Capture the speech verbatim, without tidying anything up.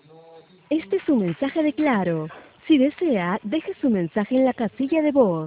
Este es un mensaje de Claro. Si desea, deje su mensaje en la casilla de voz.